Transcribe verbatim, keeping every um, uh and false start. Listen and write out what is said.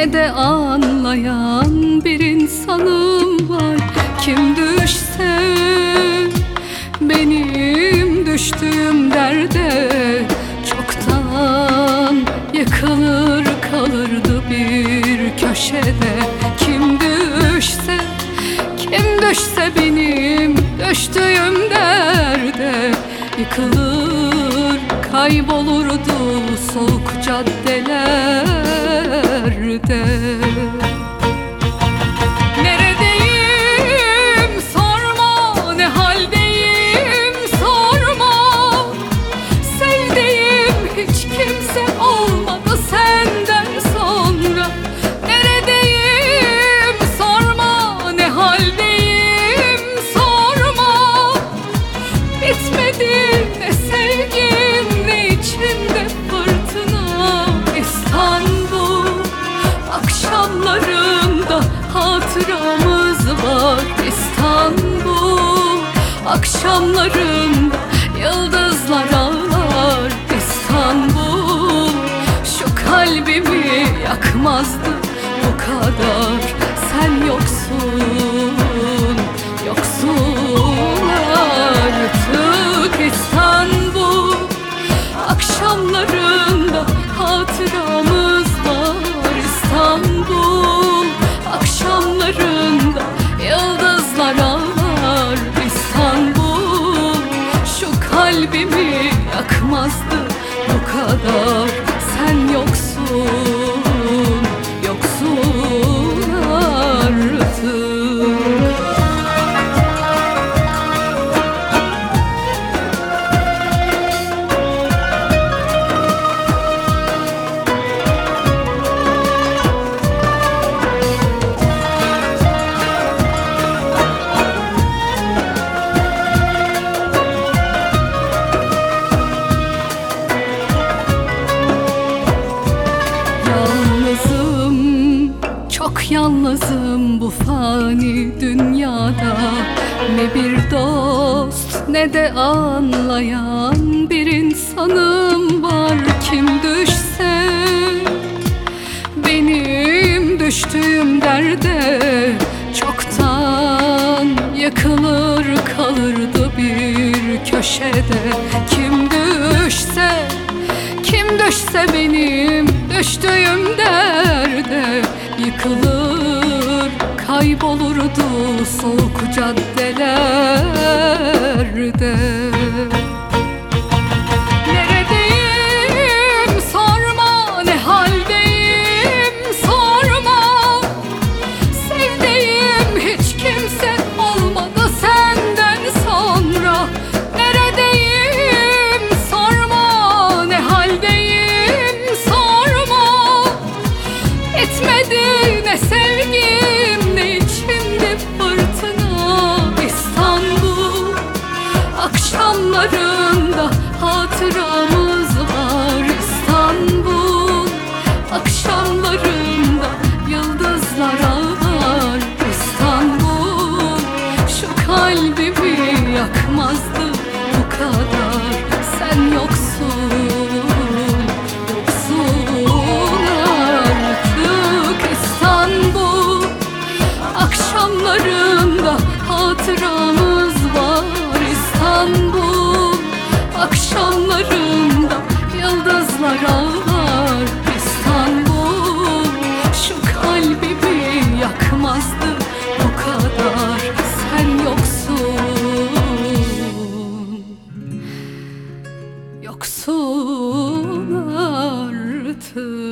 ne de anlayan bir insanım var. Kim düşse benim düştüğüm derde çoktan yıkılır kalırdı bir köşede. Kim düşse, kim düşse benim düştüğüm derde yıkılır kaybolurdu soğuk caddelerde. Neredeyim sorma, ne haldeyim sorma. Sevdiğim hiç kimse olmadı senden sonra. Neredeyim sorma, ne haldeyim sorma. Bitmedi ne sevgim ne içimde fırtına. İstanbul akşamlarında hatıramız var. İstanbul akşamlarında yıldızlar ağlar. İstanbul şu kalbimi yakmazdı bu kadar. Sen yoksun, yoksun artık. İstanbul akşamlarında hatıramız var. İstanbul akşamlarında yıldızlar ağlar. İstanbul şu kalbimi yakmazdı bu kadar. Sen yoksun, yoksun artık. Çok yalnızım bu fani dünyada. Ne bir dost ne de anlayan bir insanım var. Kim düşse benim düştüğüm derde çoktan yıkılır kalırdı bir köşede. Kim düşse, kim düşse benim düştüğüm derde yıkılır kaybolurdu soğuk caddelerde. Neredeyim sorma, ne haldeyim sorma. Sevdiğim hiç kimse olmadı senden sonra. Neredeyim sorma, ne haldeyim sorma. Etmedi ne sevgim ne içimde fırtına. İstanbul akşamlarında hatıramız var. İstanbul akşamlarında yıldızlar ağlar. İstanbul şu kalbimi yakmazdı bu kadar. Sen yoksun, yoksun artık. İstanbul akşamlarında hatıramız var. İstanbul akşamlarında yıldızlar ağlar. İstanbul şu kalbimi yakmazdı bu kadar. Sen yoksun, yoksun artık.